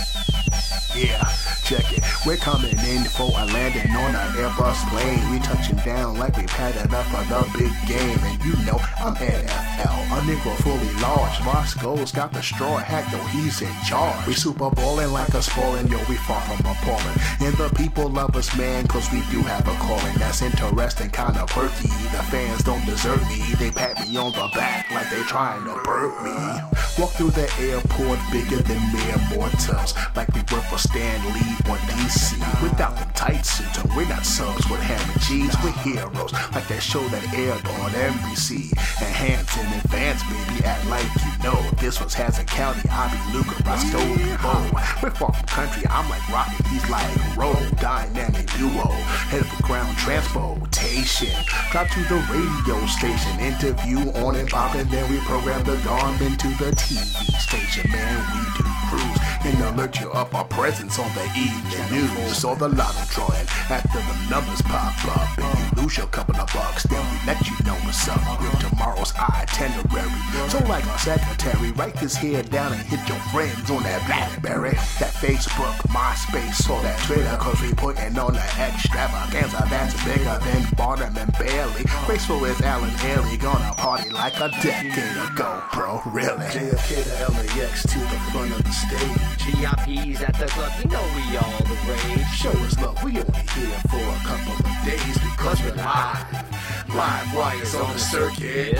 Yeah, check it. We're coming in for a landing on an Airbus plane. We touching down like we padded up for the big game. And you know I'm NFL, a nigga fully large. Roscoe's got the straw hat, though he's in charge. We Super Bowling like a spoiling, yo, we far from appalling. And the people love us, man, cause we do have a calling that's interesting, kinda perky. The fans don't desert me, they pat me on the back like they trying to burp me. Walk through the airport bigger than mere mortals, like we work for Stan Lee or DC. Without them tight suits, and we're not subs with ham and cheese. We're heroes, like that show that aired on NBC. Enhance in advance, baby, act like you know. This was Hazard County, I be Luca, Roscoe be Bo. We're far from country, I'm like Rocket, he's like Roll. Dynamic duo, head for ground transportation. Drop to the radio station, interview on and poppin', then we program the garment to the TV station. Man, we do cruise and alert you of our presence on the evening news or the lotto drawing. After the numbers pop up and you lose your couple of bucks, then we let you know what's up with tomorrow's itinerary. So like our secretary, write this here down and hit your friends on that BlackBerry, that Facebook, MySpace, or that Twitter, cause we putting on the extravaganza that's bigger than Barnum and Bailey. Graceful as Alan Haley, gonna party like a decade ago, bro, really. JFK to LAX to the front of the stage. GIP's at the club, you know we all the rage. Show us love, we only here for a couple of days because we're live. Live wires on the circuit.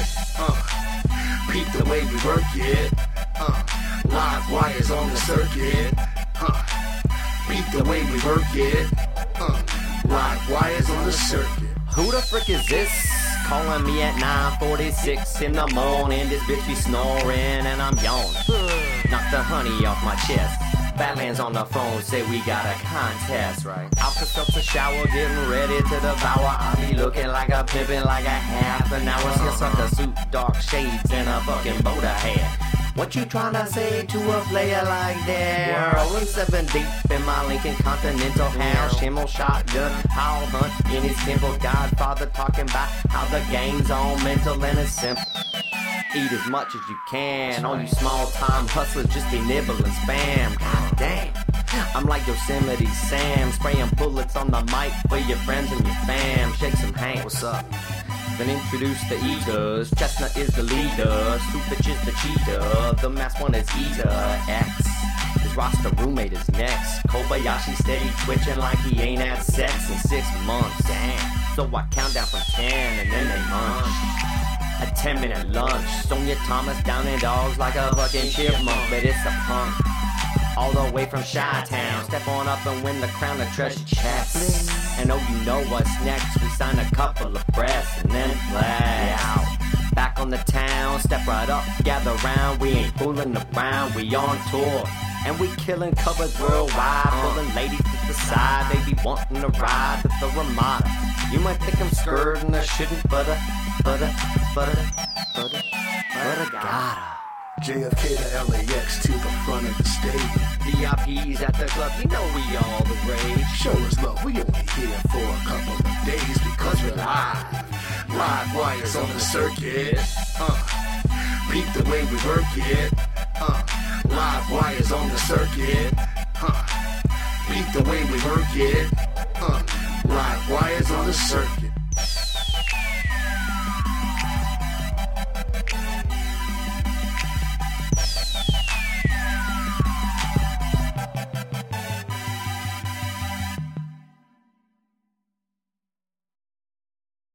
Peep the way we work it. Live wires on the circuit. Peep the way we work it. Live wires on the circuit. Who the frick is this? Calling me at 9:46 in the morning. This bitch be snoring and I'm yawning. Knock the honey off my chest. Badlands on the phone say we got a contest, right? Alka-Seltzer shower, getting ready to devour. I be looking like a pimpin' like a half an hour. Still suck a suit, dark shades, and a fucking boater hat. What you tryna say to a player like that? Rolling 7 deep in my Lincoln Continental house. Shimmel shotgun, I'll hunt in his temple. Godfather talking about how the game's all mental and it's simple. Eat as much as you can. All you small time hustlers just be nibbling spam. God damn, I'm like Yosemite Sam, spraying bullets on the mic for your friends and your fam. Shake some hands. What's up? Been introduced to eaters. Chestnut is the leader. Stupid is the cheater. The masked one is Eater X. His roster roommate is next. Kobayashi steady twitching like he ain't had sex in 6 months. Damn. So I count down from 10 and then they munch. A 10-minute lunch. Sonia Thomas down in dogs like a fucking chipmunk, but it's a punk. All the way from Chi-Town. Step on up and win the crown of treasure chests. And oh, you know what's next. We sign a couple of breaths and then play out. Back on the town, step right up, gather round. We ain't fooling around, we on tour. And we killing covers worldwide. Pulling ladies to the side, they be wanting to ride with the Ramada. You might think I'm skirting or shouldn't, but gotta. JFK to LAX to the front of the stage. VIP's at the club, you know we all the rage. Show us love, we only here for a couple of days because we're live. Live wires on the circuit. Peep the way we work it. Live wires on the circuit. Peep the way we work it. Live wires on the circuit.